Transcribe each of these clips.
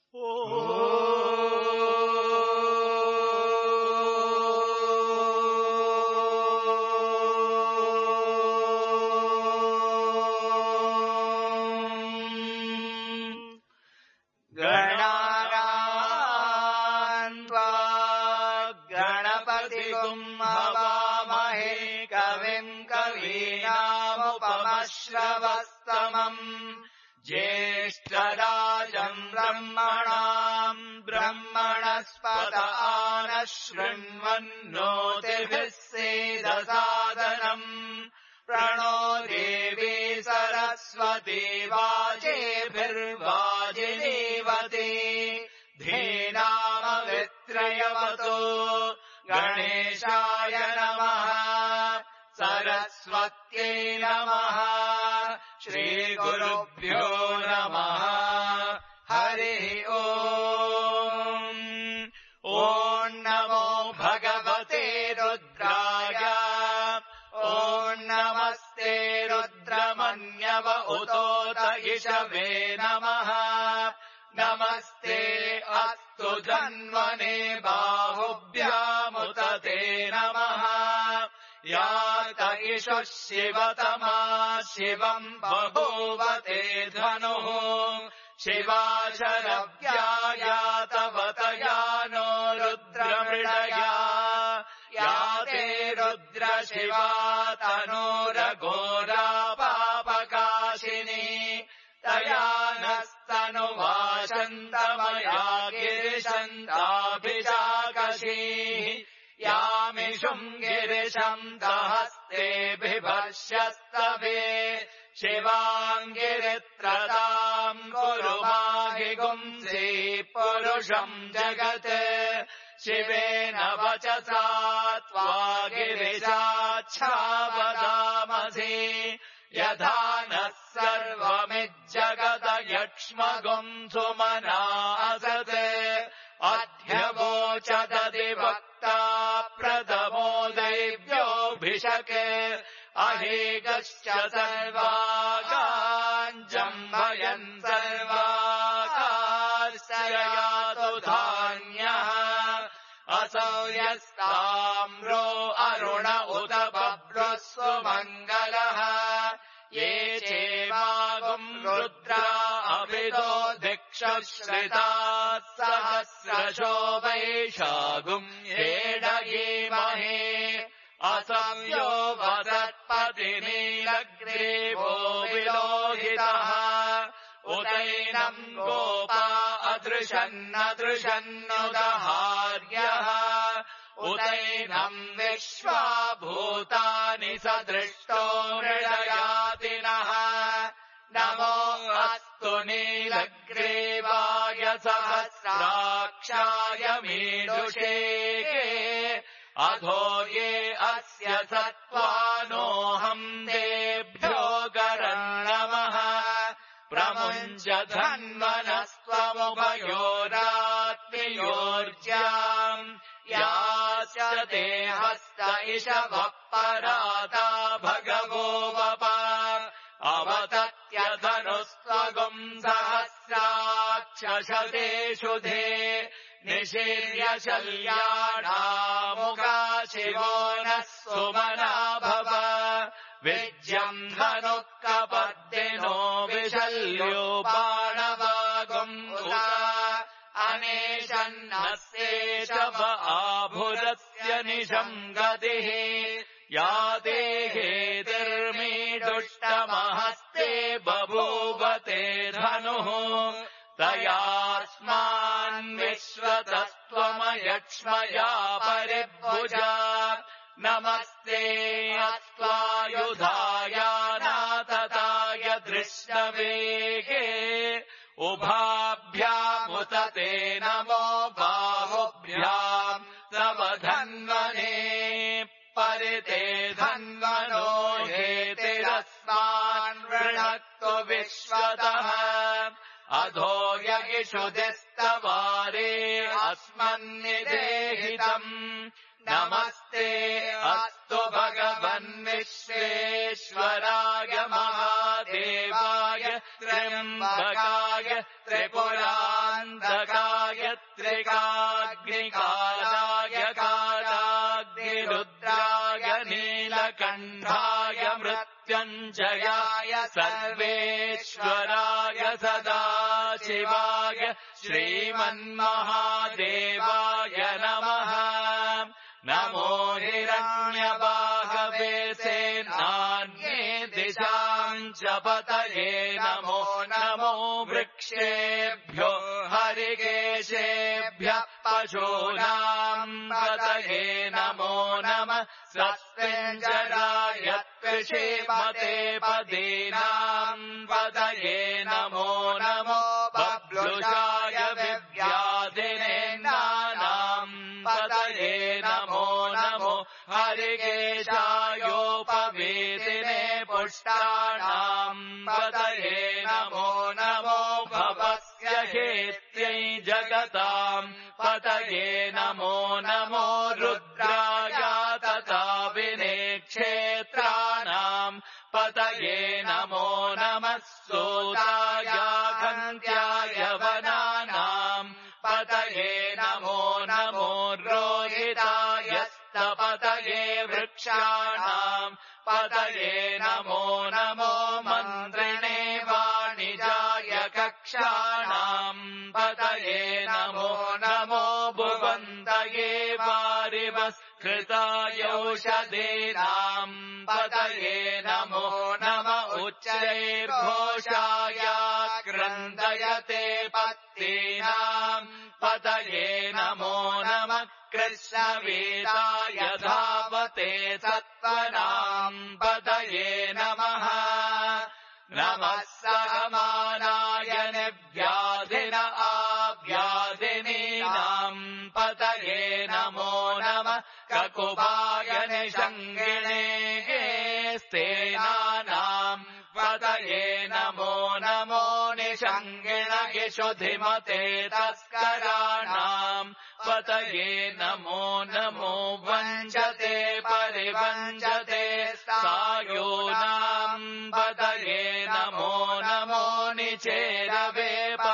श्रवस्तमम् ज्येष्ठराजम् ब्रह्मणाम् ब्रह्मणस्पत आनः शृण्वन्नोतिभिः सेदसादनम् प्रणो देवी सरस्वती वाजेभिर्वाजिनीवती धीनामवित्रयवतो गणेशाय नमः सरस्वत्यै नमः श्रीगुरुभ्यो नमः हरिः ओम् ॐ नमो भगवते रुद्राय ॐ नमस्ते रुद्रमन्यव उतोत इषवे नमः नमस्ते अस्तु जन्मने बाहुभ्यामुत ते नमः यात इषुः शिवतमा शिवम् बभूवते धनुः शिवाशरव्यायातवतया नो रुद्रमृडया याते रुद्र शिवा तनोरघोरा पापकाशिनी तया नस्तनुवासन्तमया गिरिशन्ताभिषाकशीः यामिषुम् गिरिशम् दहस्ते बिभर्ष्यस्तवे शिवाङ्गिरित्रताम् कुरु माहिगुंसि पुरुषम् जगत् शिवेन वचसा त्वा गिरिशाच्छावदामसि यथा नः सर्वमिज्जगत यक्ष्मगुम् सुमना असत् अध्यवोचदधिवक्ता प्रथमो दैव्योऽभिषके अहेगश्च सर्वागाञ्जम्भयन् सर्वागाश्चयातु धान्यः असौ यस्ताम्रो अरुण उत बभ्रुः सुमङ्गलः ये चेवागुम् रुद्रा अभिदो दिक्षश्रिताः सहस्रशो वैशागुम् हेडयेमहे असंयो वसत्पतिनीलग्रीवो विलोहितः उदैनम् गोपा अदृशन्नदृशन्नुदहार्यः उदैनम् विश्वा भूतानि सदृष्टो मृडयातिनः नमो अस्तु नीलग्रीवाय सहस्राक्षाय मीदुषे अधोर्ये अस्य सत्त्वानोऽहम् देभ्यो गरन्नमः प्रमुञ्च धन्वनस्त्वमुभयोरात्मयोर्ज्याम् यास्यते हस्त इषवः पराता भगवो वप अवतत्यधनुस्त्वगुम् सहस्राक्षशतेषु धे निशीर्य शल्याणामुगा शिवो नः सुमना भव विज्यम् धनुः कपद्दिनो विशल्यो बाणवागुम् अनेशन्नस्येषव आभुरस्य निशम् गतिः या देहेतिर्मीदुष्टमहस्ते बभूवते धनुः तयास्मान्विश्वतस्त्वमयक्ष्मया परिभुजा नमस्ते अस्त्वायुधायानातताय दृष्टवेगे उभाभ्यामुत ते नमो बाहुभ्याम् तव धन्वने परिते धन्वनो हेतिरस्मान् वृणक्तु विश्वतः अधो यगिषुधिस्तवारे अस्मन्निदेहितम् नमस्ते अस्तु भगवन्विश्वेश्वराय महादेवाय त्र्यम्बकाय त्रिपुरान्तकाय ऋकाग्निकालाय कालाग्निरुद्राय नीलकण्ठाय मृत्युञ्जयाय सर्वेश्वराय सदाशिवाय श्रीमन्महादेवाय नमः। नमो हिरण्यबाहवे सेनान्ये दिशाम् च पतये नमो नमो वृक्षेभ्यो हरिकेशेभ्यः पशूनाम् पतये नमो नमः। सस्मिञ्जराय त्रिषीमते पदीनाम् पतये नमो नमो बब्लुषाय विव्याधिनेन्नानाम् पतये नमो नमो हरिकेशायोपवीतिने पुष्टाणाम् पतये नमो नमो भवस्य हेत्यै जगताम् पतये नमो नमो रुद्राय तथा विनेक्षेत्राणाम् पतये नमो नमः। सूताय घन्त्याय वनानाम् पतये नमो नमो रोहिताय स्तपतये वृक्षाणाम् पतये नमो नमो मन्त्रिणे वाणिजाय कक्षाणाम् पतये नमो नमो भुवन्तये वारिवस्कृतायौषधीनाम् पतये नमो नम उच्चैर्घोषाय क्रन्दयते पत्तीनाम् पतये नमो नमः। कृष्णवीराय धावते सत्त्वनाम् पतये नमः। नमः सहमानाय निव्याधिन आव्याधिनीनाम् पतये नमो नमः। ककुभाय निषङ्गिणे स्तेनानाम् पतये नमो नमो निषङ्गिणगिषुधिमते तस्कराणाम् पतये नमो नमो वञ्चते परिवञ्चते सायूनाम् पतये नमो नमो निचेरवे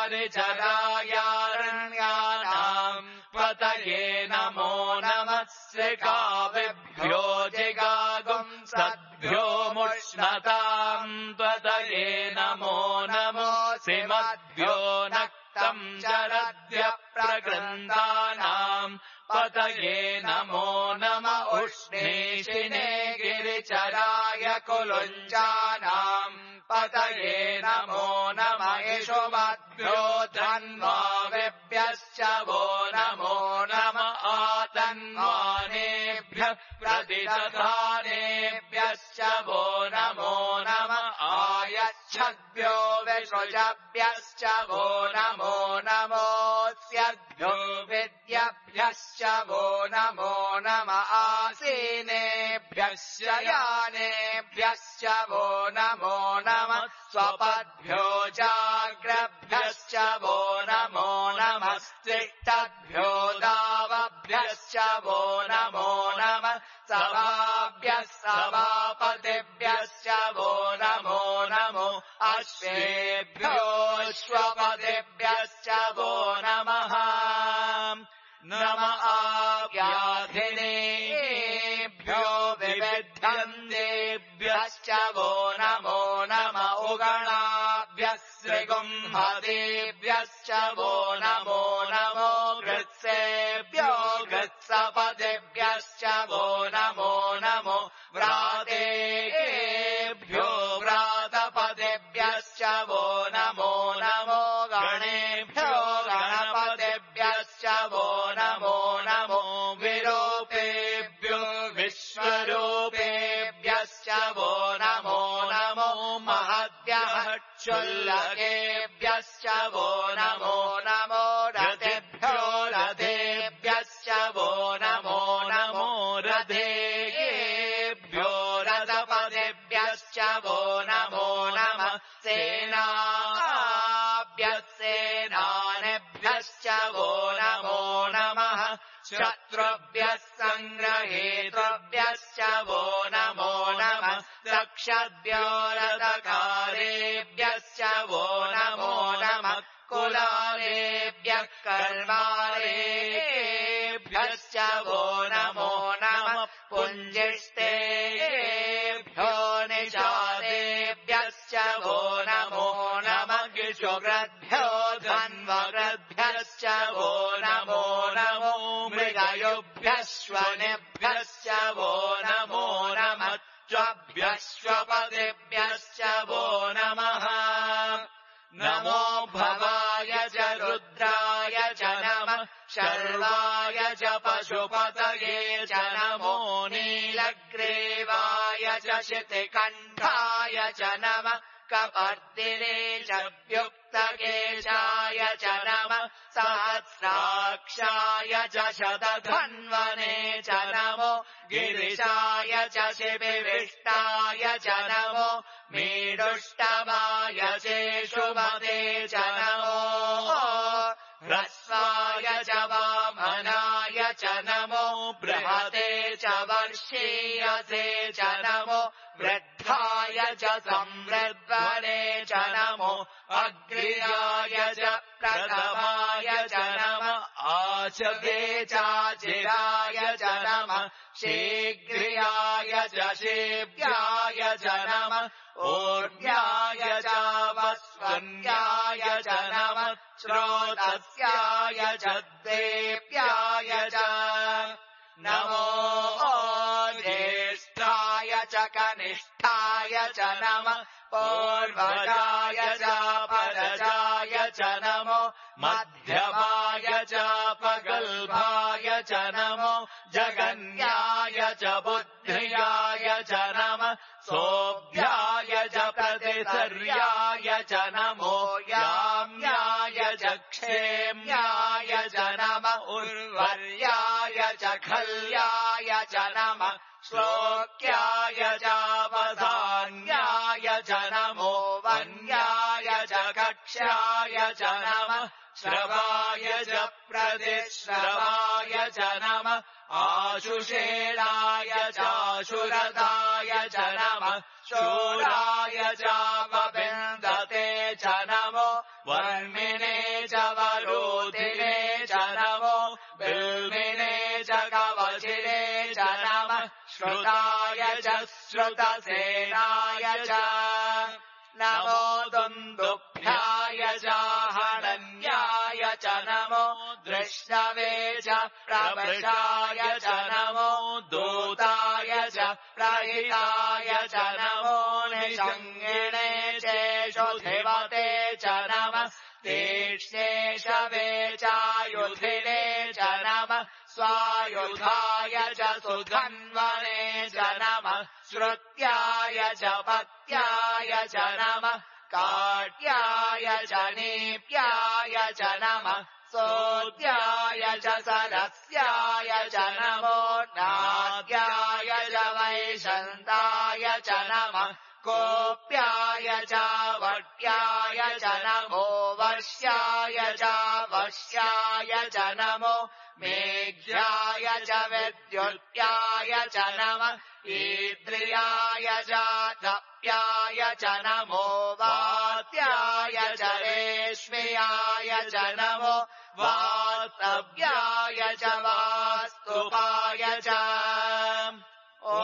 परिचरायारण्यानाम् पतये नमो नमः। श्रिकाविभ्यो जिगागुम् सद्भ्यो मुष्णताम् पतये नमो नमो सिमद्भ्यो नक्तम् शरद्य प्रकृन्दानाम् पतये नमो नम उष्णीषिणे गिरिचराय कुलुञ्जानाम् पतये नमो नम इषुमद्भ्यो धन्वाविभ्यश्च वो नमो नम आतन्वानेभ्यः प्रतिदधानेभ्यश्च वो नमो नम आयच्छद्भ्यो विसृजभ्यश्च वो नमो नमोऽस्यद्भ्यो विद्यभ्यश्च वो नमो नम आसीनेभ्यश्च यानेभ्यश्च वो नमो नम स्वपद्भ्यो जाग्रभ्यश्च वो नमो नमस्तिष्ठद्भ्यो दावभ्यश्च वो नमो नम सभाभ्यः सभापतिभ्यश्च वो नमो नमो अश्वेभ्योऽश्वपतिभ्यश्च वो नमः। नम आव्याधिनेभ्यो विविध्यन्तेभ्यश्च वो नमो नम उगणाभ्यः श्रीगुंहदेभ्यश्च वो नमो नमो गृत्सेभ्यो गृत्सपतिभ्यश्च वो नमो नमो व्रातेभ्यो व्रातपतिभ्यश्च वो नमो नमो गणेभ्यो गणपतिभ्यश्च वो नमो नमो विरूपेभ्यो विश्वरूपेभ्यश्च वो नमो नमो महद्भ्यः क्षुल्लकेभ्यश्च वो नमो नमो रथेभ्यो रथेभ्यश्च वो नमो नमो रथेभ्यो रथपतिभ्यश्च वो नमो नमः सेनाभ्यः सेनानिभ्यश्च वो नमो नमः शत्रुभ्यः सङ्ग्रहेतृभ्यश्च वो नमो नमः रक्षद्भ्यो रथकारेभ्यश्च वो नमो नमः कुलालेभ्यः कर्मारेभ्यश्च वो नमो नमः पुञ्जिष्टेभ्यो निषादेभ्यश्च वो नमो नमः गिषुग्रद्भ्यो धन्वग्रद्भ्यश्च वो नमो नमो मृगयुभ्यश्वनेभ्यश्च वो नमो नमः च्वभ्यश्वपतिभ्यश्च वो नमः नमो भवाय च रुद्राय च नमः शर्वाय च पशुपतये च नमो नीलग्रीवाय च शितिकण्ठाय च नमः कपर्दिने च व्युक्तकेशाय च नमः सहस्राक्षाय च शतधन्वने च नमो गिरिशाय च शिबिविष्टाय च नमो मीडुष्टमाय चेषुमते च नमो ह्रस्वाय च वामनाय च नमो बृहते च वर्षीयसे च नमो वृद्धाय च संवृद्वने च नमो अग्र्याय च प्रथमाय च नमः आचके चाचिराय च नमः शीघ्र्याय च शीघ्राय च नमः ऊर्ध्याय च वस्वन्याय च नमः श्रोतस्याय च देव्याय च नमो ज्येष्ठाय च कनिष्ठाय च नमः पूर्वजाय च परजाय च नमो मध्यमाय च पगल्भाय च नमो जगन्याय च बुद्ध्याय च नमः सोऽभ्याय च प्रतिसर्याय च नमो याम्याय च क्षेम्याय च नमः उर्वर्याय च खल्याय च नमः श्लोक्याय च वधान्याय च नमो वन्याय च कक्ष्याय च नमः श्रवाय च प्रतिश्रवाय च नमः आशुषेणाय चाशुरदाय च नमः शूराय च वविन्दते च नमो वर्मिणे च वरोधिने च नमो बिल्मिने च कवचिने च नमः श्रुताय च श्रुतसेनाय च नमो दुन्दुभ्याय च हणन्याय च नमो दृष्णवे च प्रवृषाय च नमो दूताय च प्रहिताय च नमो निषङ्गिणे चेषुधिवते च नमः तीक्ष्णेशवे चायुधिने च नमः स्वायुधाय च सुधन्वने च नमः श्रुत्याय च पत्याय च नमः काट्याय च नीप्याय च नमः सोद्याय च सरस्याय च नमो नाद्याय च वैशन्ताय च नमः कोप्याय च वट्याय च नमो वर्ष्याय च वश्याय च नमो मेघ्याय च विद्युत्याय च नमः ईद्रियाय च तप्याय च नमो वात्याय च रेश्म्याय च नमो वास्तव्याय च वास्तुपाय च ॐ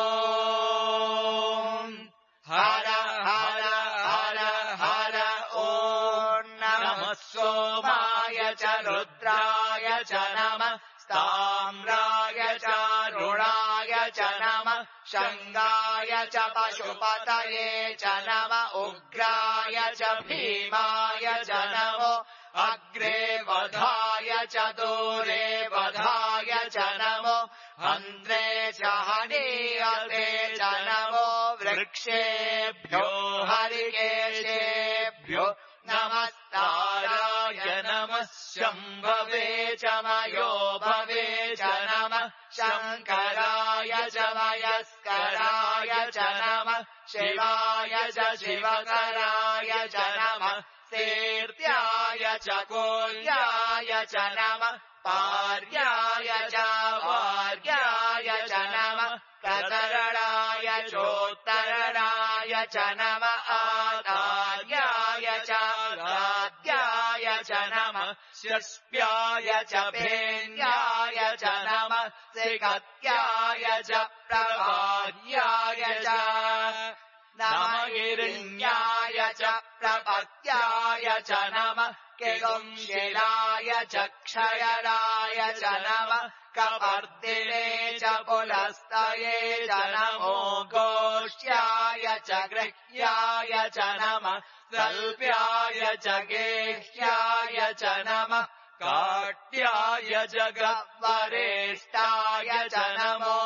हर हर हर हर ॐ नमः सोमाय च रुद्राय च नमः ताम्राय च रुणाय च नमः शङ्गाय च पशुपतये च नमः उग्राय च भीमाय च नमो अग्रे वधाय च दूरे वधाय च नमो हन्त्रे च हनीयते च नमो वृक्षेभ्यो हरिकेशेभ्यो नमस्ताराय नमः शम्भवे च मयो भवे च नमः शङ्कराय च मयस्कराय च नमः शिवाय च शिवकराय च नमः तीर्थ्याय च कोल्याय च नमः पार्याय च वार्याय च नमः प्रतरणाय चोत्तरणाय च नम आदार्याय च गाद्याय च नमः षष्ट्याय च भेन्याय च नमः त्रिगत्याय च प्रभार्याय च नमः हिरण्याय च प्रपत्याय च नमः किगुंशिलाय च क्षयराय च नमः कपर्दिने च पुलस्तये च नमो गोष्ठ्याय च गृह्याय च नमः कल्प्याय च गेह्याय च नमः काट्याय च गह्वरेष्ठाय च नमो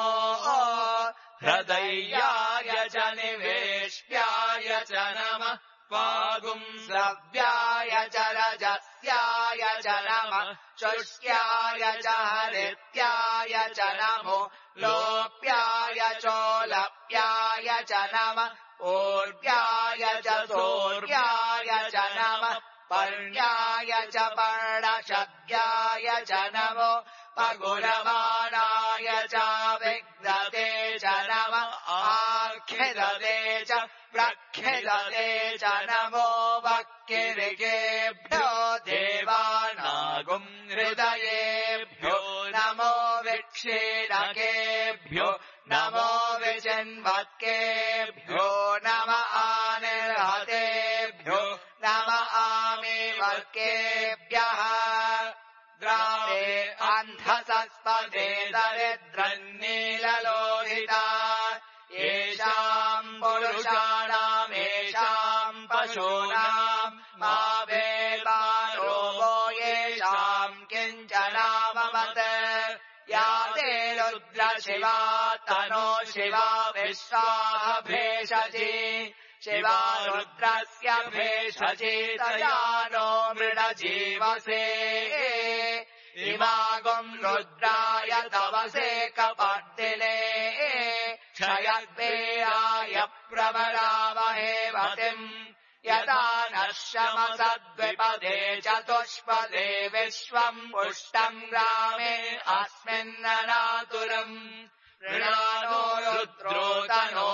हृदयाय च निवेष्ट्याय च नमः पागुंसव्याय च रजस्याय च नमः शुष्क्याय च हरित्याय च नमो लोप्याय चोलप्याय च नमः ऊर्व्याय च सौर्व्याय च नमः पर्ण्याय च पर्णशव्याय च नमो पगुरमाणाय च विघ्नते च नमः आख्यदते च प्रख्यदते च नमो वक्किरिकेभ्यो देवानागुं हृदयेभ्यो नमो विक्षीणकेभ्यो नमो विचिन्वत्केभ्यो नम आनिर्हतेभ्यो नम आमिवर्केभ्यः ग्रामे अन्धसस्पदे दरिद्रन्नीललोहिता येषाम् पुरुषाणाम् येषाम् पशूनाम् मा वेदारोगो येषाम् किञ्चनामवत् या ते रुद्र शिवा तनो शिवा विश्वाः भेषजी शिवा रुद्रस्य भेषजी तया नो मृडजीवसे इमागुम् रुद्राय तवसे कपर्दिने क्षयद्वेराय प्रवरावहे मतिम् यदा नः शमसद्विपदे चतुष्पदे विश्वम् पुष्टम् ग्रामे अस्मिन्ननातुरम् ऋणानो रुद्रो तनो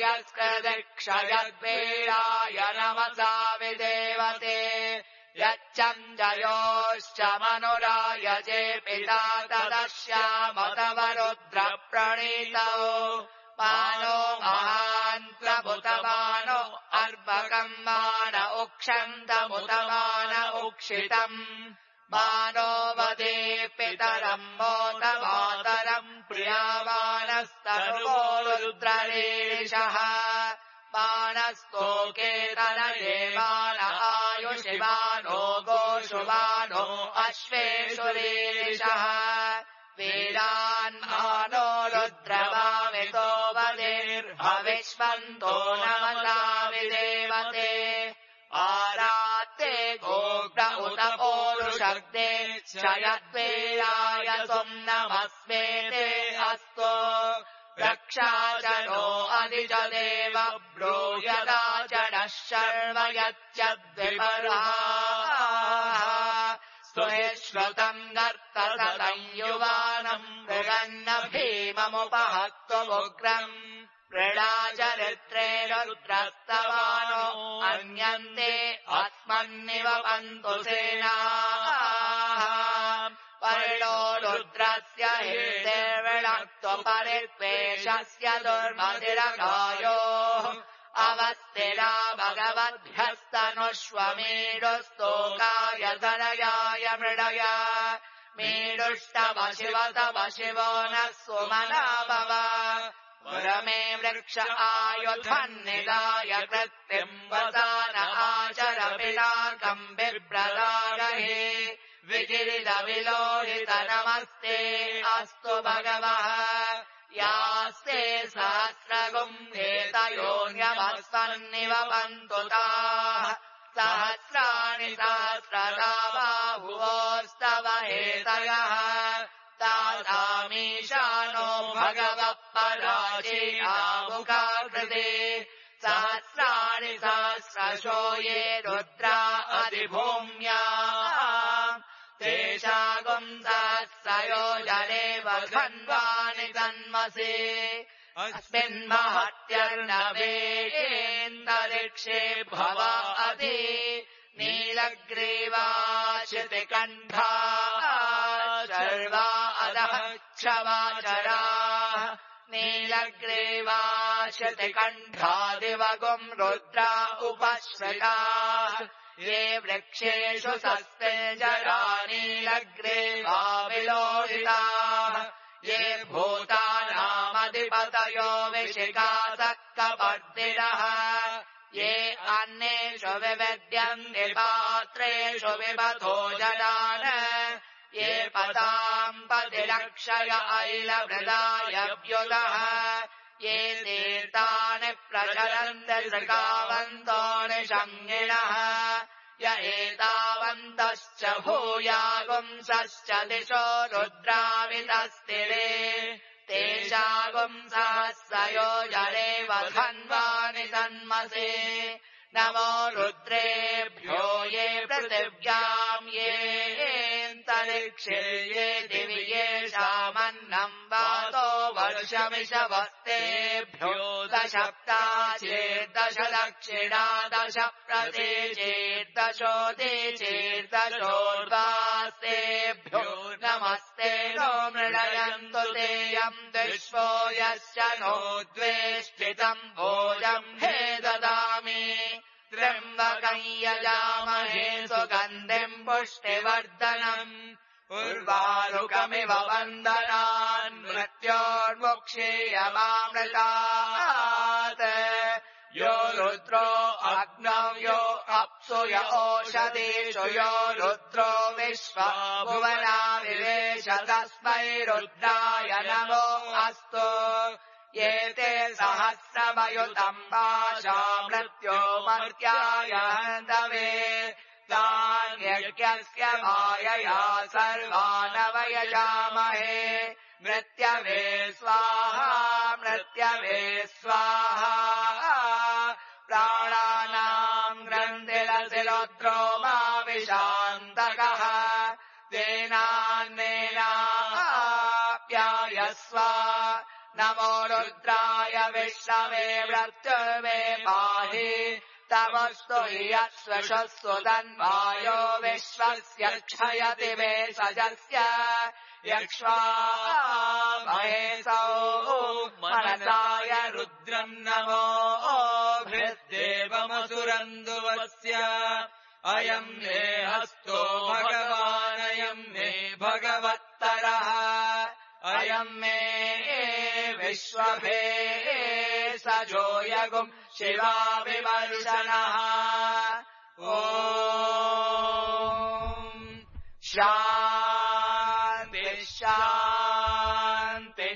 मयस्कृदिक्षयद्वेराय नमसा विदेवते यच्चञ्जयोश्च मनुरायजे पिता तदश्यामतव रुद्र प्रणीतौ मानो महान् प्रभुतमानो अर्भकम् मान उक्षन्तमुतमान उक्षितम् मानो वदे पितरम् मोत मातरम् प्रियामानस्तनुवो रुद्ररेशः मानस्तोकेतनये मान आयुषिमानो गोषुमानो अश्वेषुरेशः वीरान्मानो रुद्रवामितो वदेर्हविष्मन्तो नमसा विदेवते आरात्ते गोप्र उत पौरुषग्ने क्षयद्वेराय त्वम् नमस्मेते अस्तु रक्षा च नो अधिजदेव ब्रूयदा च नः शर्म यच्चद्विपर्हाः स्तुहिश्रुतम् नर्तसतम् युवानम् मृगन्न भीममुपहत्वमुग्रम् प्रणा रुद्रस्तवानो अन्यन्ते अस्मन्निव पन्तु सेनाः परिणो रुद्रस्य हिर्देर्विणत्वपरित्वेषस्य दुर्मतिरगायोः अवस्थिरा भगवद्भ्यस्तनुष्वमीडुस्तोकाय धनयाय मृडय मीडुष्टव शिवतव शिवो नः सुमना भव पुरमे वृक्ष आयुधन्निदाय कृत्तिम् वसान आचर पिनाकम् बिभ्रदारहे विगिरिदविलोहित नमस्ते अस्तु भगवः यास्ते सहस्रगुम्भेतयोऽन्यमस्मन्निव पन्तु ताः सहस्राणि सहस्रदा बाहुवोस्तव हेतयः तासामीशानो भगवः पराजीनामुखाकृते सहस्राणि सहस्रशो ये रुद्रा अधिभूम्या तेषागुम् सहस्रयोजने वधन्वानि तन्मसे अस्मिन्महत्यर्णवेयेऽन्तरिक्षे भव अधि नीलग्रीवाश्रितिकण्ठा सर्वा अधः क्षमाचराः नीलग्रीवाश्रितिकण्ठा दिवगुम् रुद्रा उपश्रिताः ये वृक्षेषु सस्तेजरा नीलग्रीवा विलोहिताः ये भूतानामधिपतयो विशिखासक्कपर्दिनः ये अन्येषु विविद्यन्ति पात्रेषु विबतो जनान् ये पदाम् पतिलक्षय ऐलवृदायव्युदः ये तीर्थानि प्रचरन्ति सृगावन्तो निषङ्गिणः य एतावन्तश्च भूयागुंसश्च दिशो रुद्रावितस्तिरे तेषागुंसहस्रयो जनेव धन्वानि तन्मसे नमो रुद्रेभ्यो ये पृथिव्याम् येऽन्तरिक्षे ये दिवि येषामन्नम् वातो वर्षमिषवस्तेभ्यो दशप्ता चेर्दश दक्षिणा दश प्रदेशेर्दशोदे चेर्दशोर्वास्तेभ्यो नमस्ते नो मृडयन्तु तेयम् विश्वो यश्च नो द्वेष्टितम् भोजम् हे ददामि त्र्यम्बकम् यजामहे सुगन्धिम् पुष्टिवर्धनम् उर्वारुकमिव वन्दनान् मृत्योर्मुक्षीयमामृतात् यो रुद्रो अग्नौ यो अप्सु य ओषधीषु यो रुद्रो विश्वा भुवना विवेश तस्मै रुद्राय नमो अस्तु ये ते सहस्रमयुतम् पाशा मृत्यो मर्त्याय हन्तवे तान्यज्ञस्य मायया सर्वानवयजामहे मृत्यवे स्वाहा मृत्यवे स्वाहा प्राणानाम् ग्रन्थिरसिरुद्रो मा विशान्तकः तेनान्नेनाप्यायस्व नमो रुद्राय विष्णवे मृत्युवे पाहि तमस्तु यस्वशस्तु तन्वायो विश्वस्य क्षयति वे सजस्य यक्ष्वा महेशौ मनसाय रुद्रम् नमो भृद्देवमसुरन्दुवस्य अयम् मे हस्तो भगवानयम् मे भगवत्तरः अयम् मे विश्वभे सजो यगुम् शिवा विमर्शनः ॐ शान्ति शान्ति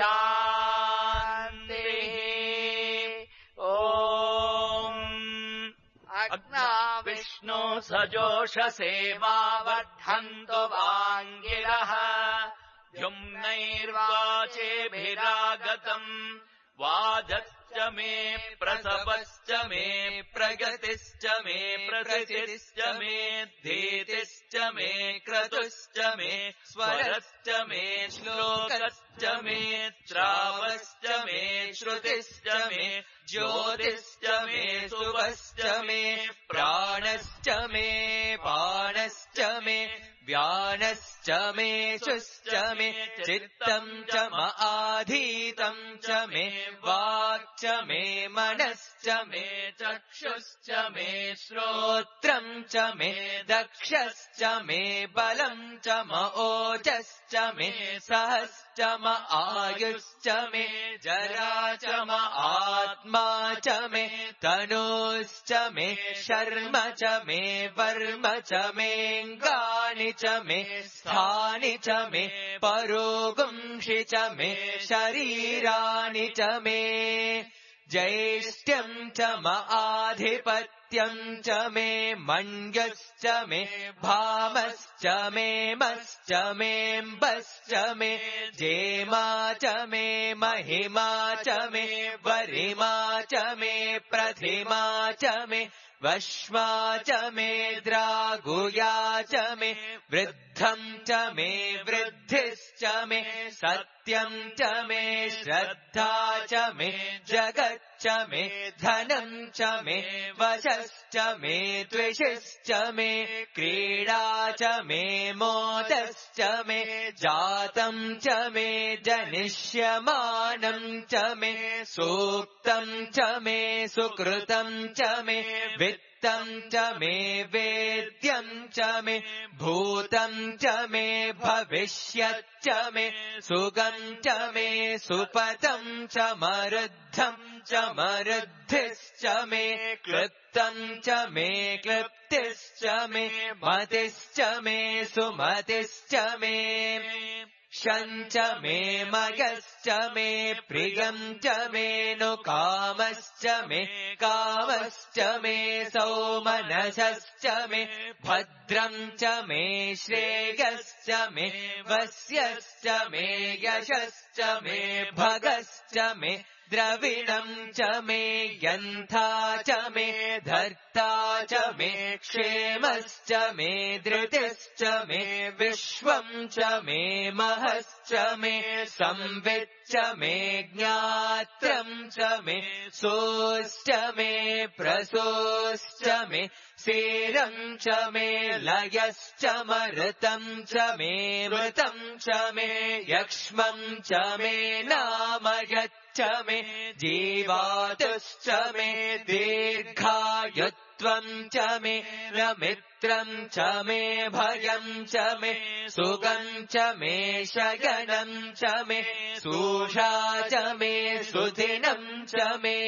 शान्तिः ॐ अग्ना विष्णु सजोषसेवावर्धन्तु वाङ्गिरः द्युम्नैर्वाचेभिरागतम् वाजश्च मे प्रसवश्च मे प्रगतिश्च मे प्रसिद्धिश्च मे धीतिश्च मे क्रतुश्च मे स्वरश्च मे श्लोकश्च मे श्रावश्च मे श्रुतिश्च मे ज्योतिश्च मे शुभश्च मे प्राणश्च मे बाणश्च मे व्यानश्च मे शुश्च मे चित्तम् च आधीतम् च मे वाक् च मे मनश्च मे चक्षुश्च मे श्रोत्रम् च मे दक्षश्च मे बलम् च ओजश्च मे सहश्च आयुश्च मे जरा च आत्मा च मे तनूश्च मे शर्म च मे वर्म च मेऽङ्गानि च मे स्थानि च मे परोगुंषि च मे शरीराणि च मे ज्येष्ठ्यम् च आधिपत्यम् च मे मण्ड्यश्च मे भामश्च मे मश्च मेऽम्बश्च मे जेमा च मे महिमा च मे वरिमा च मे प्रथिमा च मे वश्मा च मे द्रागुया च मे वृद्धं च मे वृद्धिश्च मे सत्यं च मे श्रद्धा च मे जगच्च मे धनं च मे वशश्च मे द्वेषश्च मे क्रीडा च मे मोदश्च मे जातं च मे जनिष्यमानं च मे सूक्तं च मे सुकृतं च मे वित्तं च मे वेद्यं च मे भूतं च मे भविष्यच्च मे सुगं च मे सुपतं च मरुद्धं च मरुद्धिश्च मे क्लृप्तं च मे क्लृप्तिश्च मे मतिश्च मे सुमतिश्च मे शञ्च मे मयश्च मे प्रियं च मे नु कामश्च मे कामश्च मे सौमनसश्च मे भद्रं च मे श्रेयश्च मे वस्यश्च मे यशश्च मे भगश्च मे द्रविणं च मे यन्था च मे धर्ता च मे क्षेमश्च मे धृतिश्च मे विश्वं च मे महश्च मे संविच्च मे ज्ञात्रं च मे सोश्च मे प्रसोश्च मे सीरं च मे लयश्च मृतं च मे मृतं च मे यक्ष्मं च मे नामयच्च मे जीवातुश्च मे दीर्घायुत्वं च मे रमित्रं च मे भयं च मे सुगं च मे शयनं च मे सूषा च मे सुदिनं च मे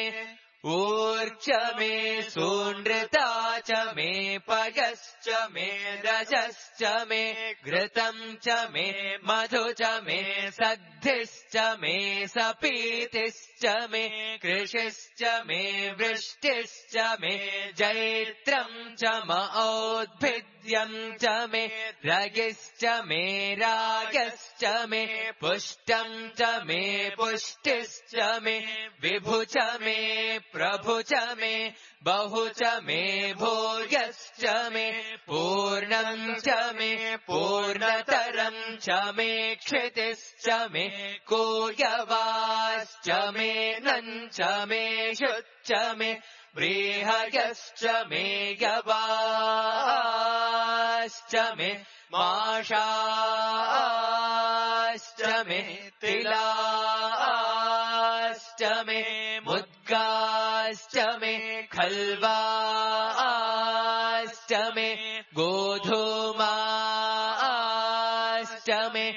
ऊर्च मे सूनृता च मे पयश्च मे रजश्च मे घृतं च मे मधु च मे सद्धिश्च मे सपीतिश्च मे कृषिश्च मे वृष्टिश्च मे जैत्रं च मौद्भिद्यं च मे रगिश्च मे रागश्च मे पुष्टं च मे पुष्टिश्च मे विभु च मे प्रभु च मे बहु च मे भूयश्च मे पूर्णं च मे पूर्णतरं च मे क्षितिश्च मे कूयवाश्च मे नं च मे शुच्च मे बृहयश्च मे यवाश्च मे माषाश्च मे तिलाश्च मे मुद्गाश्च मे खल्वाश्च मे गोधूमाश्च मे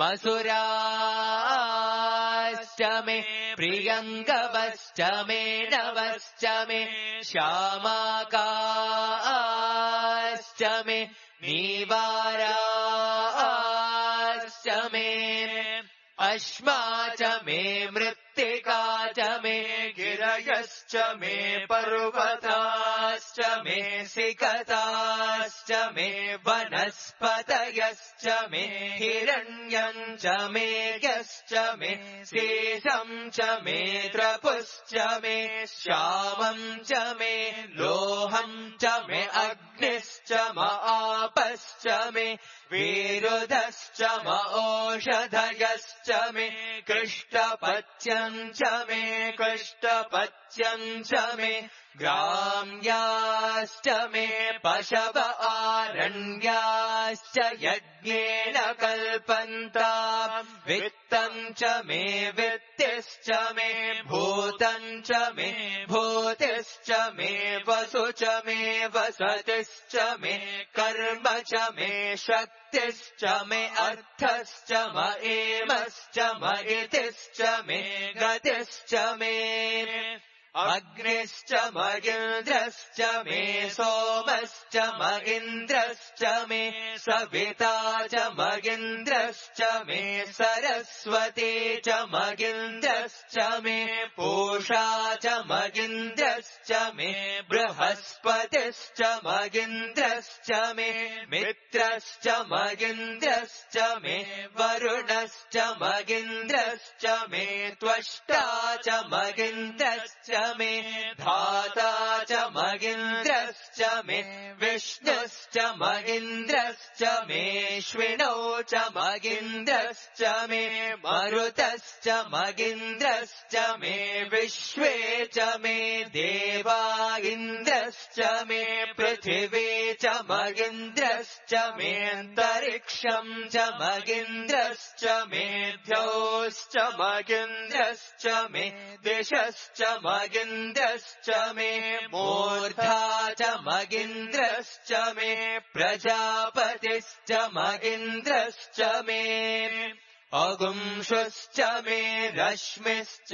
मसुराश्च मे प्रियङ्गवश्च मे नवश्च मे श्यामाकाश्च मे नीवाराश्च मे अश्मा च मे मृत्तिका च मे गिरयश्च मे पर्वताश्च मे सिकताश्च मे वनस्पतयश्च मे हिरण्यं च मे यश्च मे शेषं च मे त्रपुश्च मे श्यामं च मे लोहं च मे अग्निश्च म आपश्च मे विरुधश्च म ओषधयश्च मे कृष्टपच्यं च मे कृष्टपच्यं च मे ग्राम्याश्च मे पशव आरण्याश्च यज्ञेन कल्पन्ताम् वित्तं च मे वित्तिश्च मे भूतं च मे भूतिश्च मे वसु च मे वसतिश्च मे कर्म च मे शक्तिश्च मे अर्थश्च म एमश्च म इतिश्च मे गतिश्च मे अग्निश्च मगिन्द्रश्च मे सोमश्च मगिन्द्रश्च मे सविता च मगिन्द्रश्च मे सरस्वती च मगिन्द्रश्च मे पूषा च मगिन्द्रश्च मे बृहस्पतिश्च मगिन्द्रश्च मे मित्रश्च मगिन्द्रश्च मे वरुणश्च मगिन्द्रश्च मे त्वष्टा च मगिन्द्रश्च मे धाता च मगिन्द्रश्च मे विष्णुश्च मगिन्द्रश्च मेऽश्विनौ च मगिन्द्रश्च मे मरुतश्च मगिन्द्रश्च मे विश्वे च मे देवा इन्द्रश्च मे पृथिवी च मगिन्द्रश्च मे अन्तरिक्षम् च मगिन्द्रश्च मे द्यौश्च मगिन्द्रश्च मे दिशश्च मगिन्द्रश्च मे मूर्धा च मगिन्द्रश्च मे प्रजापतिश्च मगिन्द्रश्च मे अगुंशुश्च मे रश्मिश्च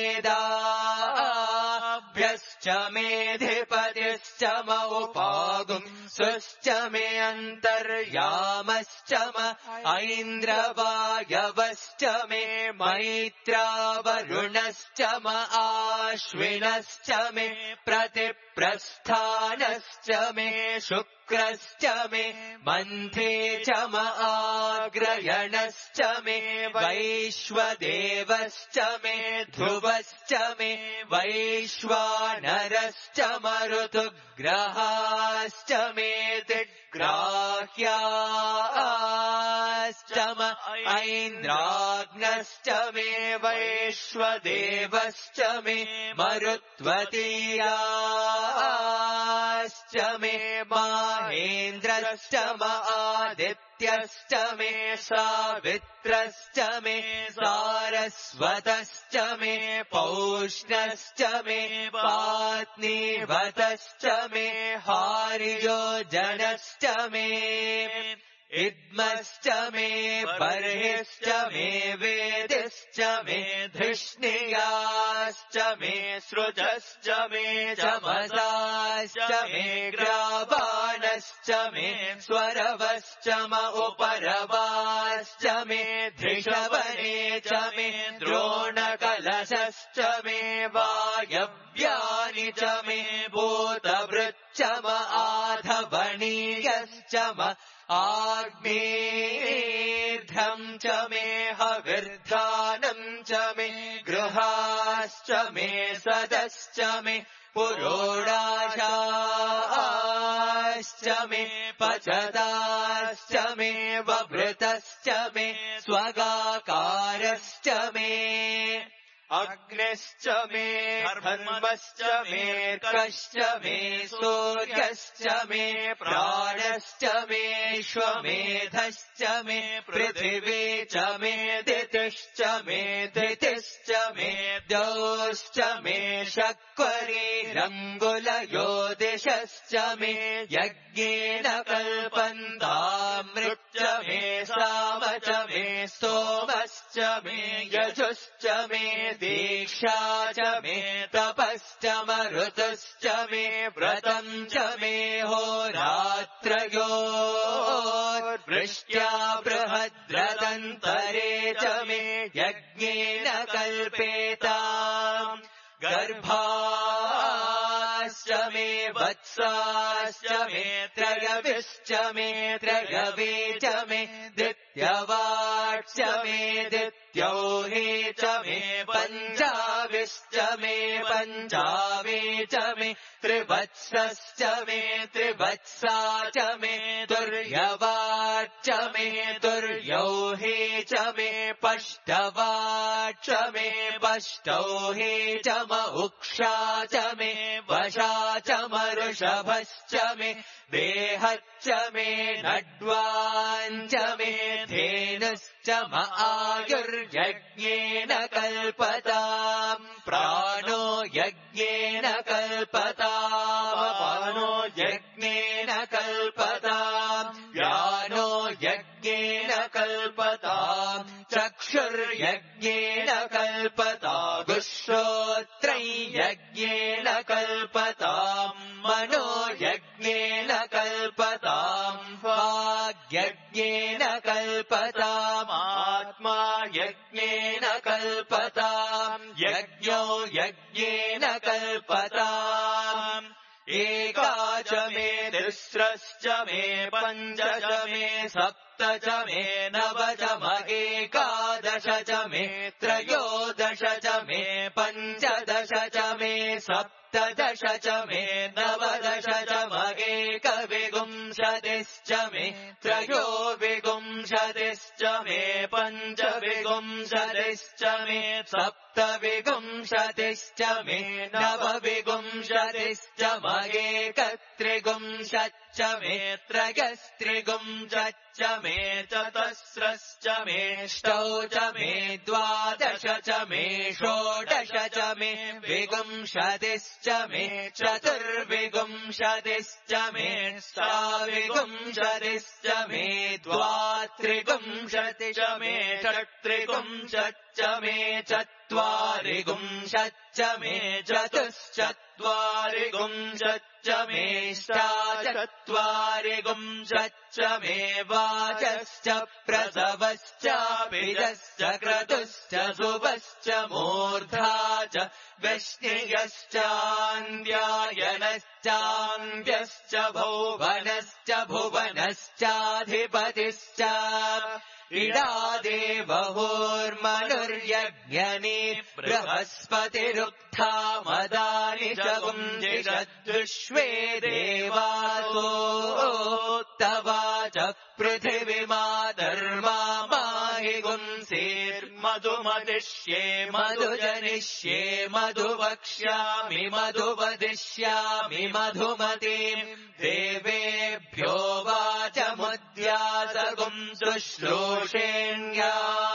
मेदाभ्यश्च मेधिपतिश्च मौपागुंसुश्च मे अन्तर्यामश्च ऐन्द्रवायवश्च मे मैत्रावरुणश्च आश्विनश्च मे प्रतिप्रस्थानश्च मे शुक्रश्च मे मन्थे च आग्रयणश्च मे वैश्वदेवश्च मे ध्रुवश्च मे वैश्वानरश्च मरुतुग्रहाश्च मे दिग्राह्याश्च ऐन्द्राग्नश्च मे वैश्वदेवश्च मे मरुत्वतीयाश्च मे माहेन्द्रश्च आदित्यश्च मे सावित्रश्च मे सारस्वतश्च मे पौष्णश्च मे पात्नीवतश्च मे हारियोजनश्च मे इद्मश्च मे बर्हिश्च मे वेदिश्च मे धृष्णियाश्च मे सृजश्च मे चमसाश्च मे ग्रावाणश्च मे स्वरवश्च उपरवाश्च मे धृषवने च मे द्रोणकलशश्च मे वायव्यानि च मे भूतभृच्च आधवणीयश्च आग्नेर्ध्रम् च मे हविर्धानम् च मे गृहाश्च मे सदश्च मे पुरोडाशाश्च मे पचदाश्च मे वभृतश्च मे स्वगाकारश्च मे अग्निश्च मे धर्मश्च मे कश्च मे सूर्यश्च मे प्राणश्च मे श्वमेधश्च मे पृथिवी च मे दितिश्च मे धृतिश्च मे द्यौश्च मे शक्वरीरङ्गुलयो दिशश्च मे यज्ञेन कल्पन्तामृच्च मे साम च मे सोमश्च मे यजुश्च मे दीक्षा च मे तपश्च मरुतश्च मे व्रतम् च मे होरात्रयोर्वृष्ट्या बृहद्रतन्तरे च मे यज्ञेन कल्पेताम् गर्भाश्च मे वत्साश्च मे त्रयविश्च मे त्रयवे च मे दित्यवाक्ष मे दित्यौहे च मे पञ्चाविश्च मे पञ्चावे च मे त्रिवत्सश्च मे त्रिवत्सा च मे तुर्यवाच्च मे तुर्यौहे च मे पष्टवाच्च मे पष्टौहे च उक्षा च मे वशा च मरुषभश्च मे देहच्च मे नड्वाञ्च मे धेनुश्च आयुर्यज्ञेन कल्पताम् प्राणो यज्ञेन कल्पताम् अपानो यज्ञेन कल्पताम् व्यानो यज्ञेन कल्पताम् चक्षुर्यज्ञेन कल्पताम् गुश्रोत्रै यज्ञेन कल्पताम् मनो यज्ञेन कल्पताम् वाग्यज्ञेन यज्ञेन कल्पतामात्मा यज्ञेन कल्पताम् यज्ञो यज्ञेन कल्पताम् एका च मे तिस्रश्च मे पञ्च च मे सप्त च मे नव च एकादश च मे त्रयोदश च मे पञ्चदश च मे सप्तदश च मे नवदश च एकविंशतिश्च मे त्रयोविंशतिश्च मे पञ्चविंशतिश्च मे सप्तविंशतिश्च मे नवविंशतिश्च एकत्रिंशच्च मे त्रयस्त्रिंशच्च मे चतस्रश्च मे ष्टौ च मे द्वादश च मे षोडश च मे विंशतिश्च मे चतुर्विंशतिश्च मे षट्विंशतिश्च मे द्वात्रिंशतिश्च मे षट्त्रिंशच्च मे चत्वारिंशच्च मे चतुश्चत्वारिंशच्च मे षट्चत्वारिंशच्च मे वाचश्च प्रसवश्च बीजश्च क्रतुश्च शुभश्च मूर्धा च वैष्ण्यश्चान्द्यायनश्चान्द्यश्च भुवनश्च भुवनश्चाधिपतिश्च इडादेवहोर्मनुर्यज्ञनी बृहस्पतिरुक्था मदानि च गुञ्जिषद्विश्वे देवासो तवा च पृथिवीमा धर्मा माहि गुंसेर्मधुमदिष्ये मधुजनिष्ये मधुवक्ष्यामि मधुवदिष्यामि मधुमतीम् देवेभ्यो वाचमुद्यासगुम् शुश्रूषेण्या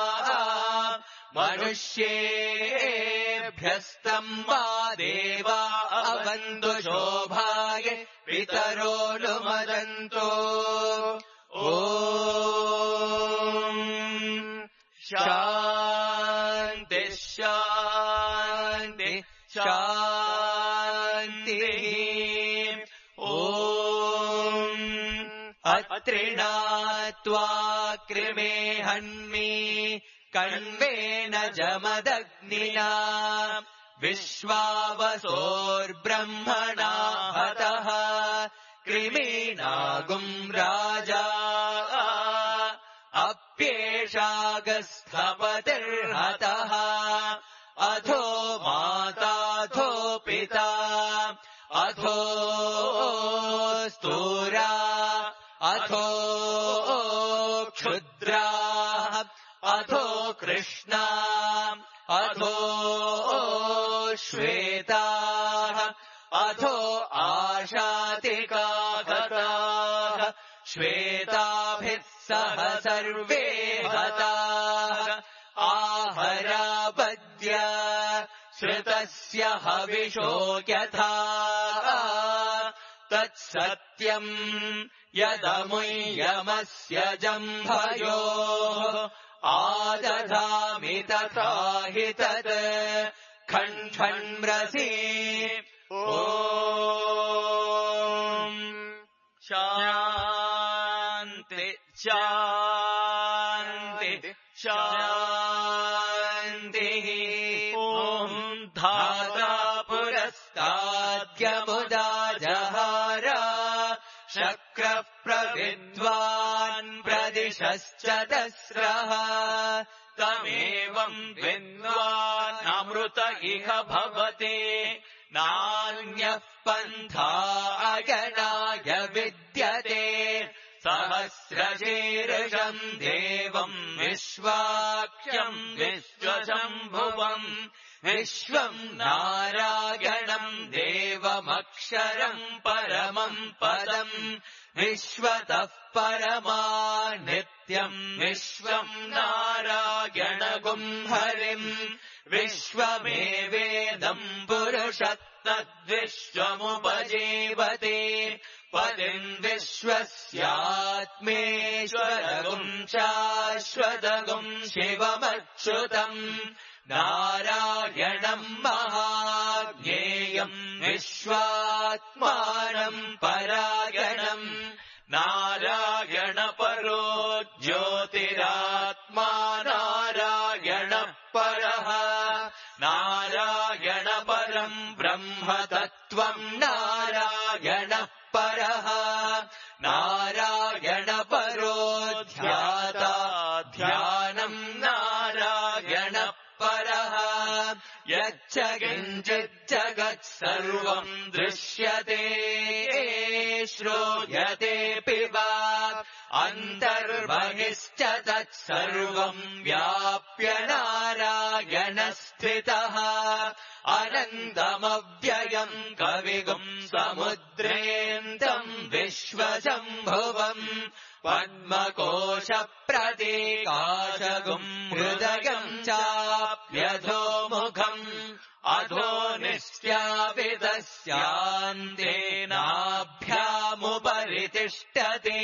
मनुष्येभ्यस्तम् वा देवा अवन्तु शोभाय पितरो नुमदन्तो ॐ शान्ति शान्ति शान्तिः ॐ अत्रिणात्वा कृमे हन्मि कण्वेन जमदग्निना विश्वावसोर्ब्रह्मणा हतः कृमीणागुम् राजा अप्येषागस्थपतिर्हतः अथो माताथो पिता अथो स्तूरा अथो क्षुद्रा अथो कृष्णा अथो श्वेताः अथो आशातिकागताः श्वेताभिः सह सर्वे हताः आहरापद्य श्रुतस्य हविषो यथा तत्सत्यम् यदमुय्यमस्य जम्भयोः आदधामि तथा हि तत् खण्डन्म्रसि ॐ शान्ति शान्ति शान्तिः ॐ धाता पुरस्ताद्यमुदा जहार शक्रः प्रविद्वान् प्रदिशश्च दस्रः तमेवम् विद्वान् इह भवति नान्यः पन्था अगणाय विद्यते सहस्रशीर्षम् देवम् विश्वाख्यम् विश्वशम्भुवम् विश्वम् नारायणम् देवमक्षरम् परमम् पदम् विश्वतः परमा नित्यम् विश्वम् नारायणगुम् हरिम् विश्वमेवेदम् पुरुषत्तद्विश्वमुपजीवते पदिम् विश्वस्यात्मेश्वरगुम् शाश्वतगुम् शिवमच्युतम् नारायणम् महाज्ञेयम् विश्वात्मानम् परायणम् नारायणपरो ज्योतिरात्मा नारायणः परः नारायणपरम् ब्रह्म तत्त्वम् नारायणः परः नारायणपरो ध्याता ध्यानम् नारायणः परः यच्च किञ्चिज्जगत् सर्वम् दृश्यते श्रूयतेऽपि वा अन्तर्बहिश्च तत्सर्वम् व्याप्य नारायणस्थितः अनन्तमव्ययम् कविगुम् समुद्रेऽन्तम् विश्वशम्भुवम् पद्मकोशप्रतीकाशगुम् हृदयम् चाप्यधोमुखम् अधो निश्चापितस्यान्तेनाभ्यामुपरि तिष्ठति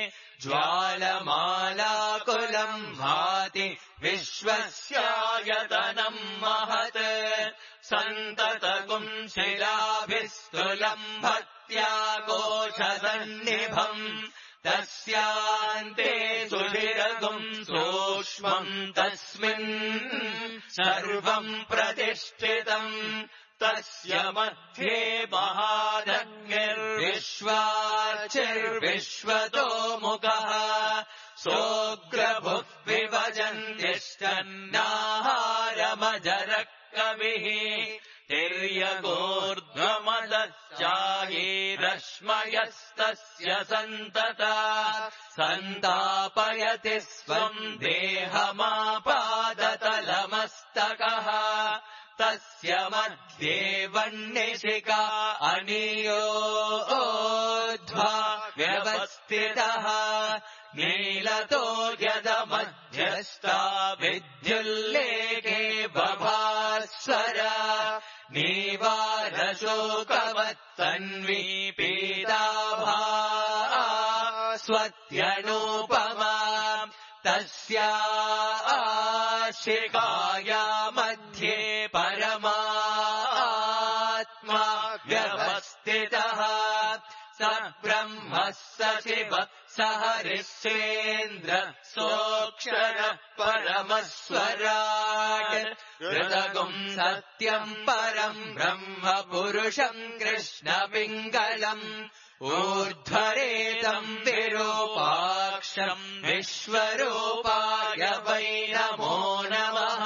ज्वालमालाकुलम् भाति विश्वस्यायतनम् महत् सन्ततकुम् शिलाभिस्तुलम् भक्त्या कोशसन्निभम् तस्यान्ते सुधिरगुम् सूक्ष्मम् तस्मिन् सर्वम् प्रतिष्ठितम् तस्य मध्ये महादग्निर्विश्वाचिर्विश्वतोमुखः सोऽग्रभुः विभजन्तिष्ठन्नाहारमजरः कविः तिर्यगोर्ध्वमदश्चायैरश्मयस्तस्य सन्तता सन्तापयति स्वम् देहमापादतलमस्तकः तस्य मध्ये वह्निशिखा अनियोध्वा व्यवस्थितः नीलतो यदमध्यस्था विद्युल्लेखे बभास्वर नीवारशोकवत्तन्वी पीताभा स्वत्यनूपमा तस्या शिखाया मध्ये परमात्मा व्यवस्थितः स ब्रह्मः स शिवः स हरिश्चेन्द्र सोऽक्षरः परमस्वराट् हृदगुम् सत्यम् परम् ब्रह्म पुरुषम् कृष्णपिङ्गलम् ऊर्ध्वरेतम् विरूपाक्षम् विश्वरूपाय वै नमो नमः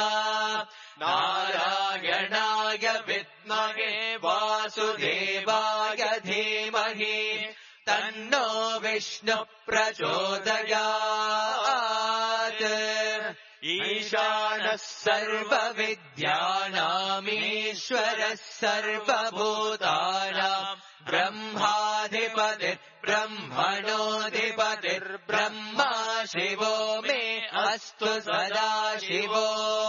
नारायणाय विद्महे वासुदेवाय धीमहि तन्नो विष्णुः प्रचोदयात् ईशानः सर्वविद्यानामीश्वरः सर्वभूतानाम् ब्रह्माधिपतिर्ब्रह्मणोऽधिपतिर्ब्रह्मा शिवो मे अस्तु सदा शिवो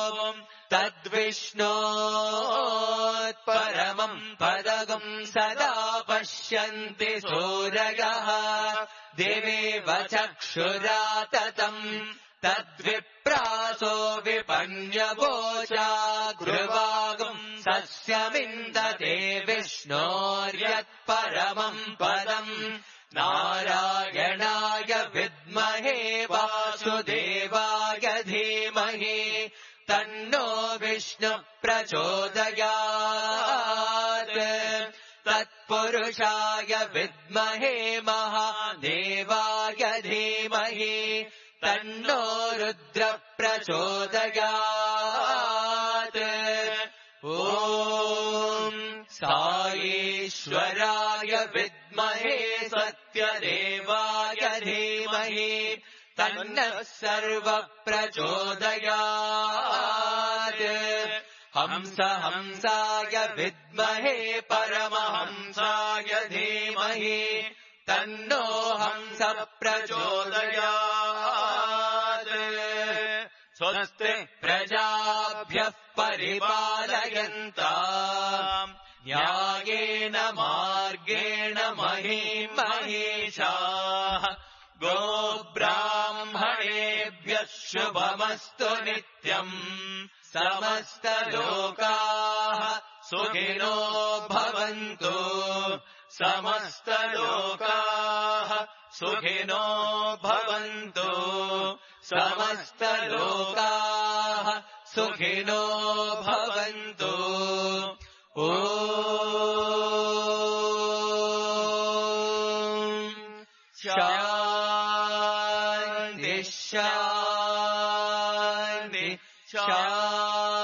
तद्विष्णोत्परमम् पदगम् सदा पश्यन्ति सूरयः दिवेव चक्षुराततम् तद्विप्रासो विपन्यवोचा गृवागम् सस्यमिन्दते विष्णोर्यत्परमम् पदम् नारायणाय विद्महे वासुदेवाय धीमहि तन्नो विष्णुः प्रचोदयात् तत्पुरुषाय विद्महे महादेवाय धीमहि तन्नो रुद्रः प्रचोदयात् ॐ साईश्वराय विद्महे सत्यदेवाय धीमहि तन्नः सर्वः प्रचोदयात् हंसाय विद्महे परमहंसाय धीमहि तन्नो हंसः प्रचोदयात् स्वस्ति प्रजाभ्यः परिपालयन्ताम् न्यायेन मार्गेण महीषाः गोब्राह्मणेभ्यः शुभमस्तु नित्यम् समस्तलोकाः सुखिनो भवन्तु समस्तलोकाः सुखिनो भवन्तु समस्तलोकाः सुखिनो भवन्तु ॐ शान्ति शान्ति शान्ति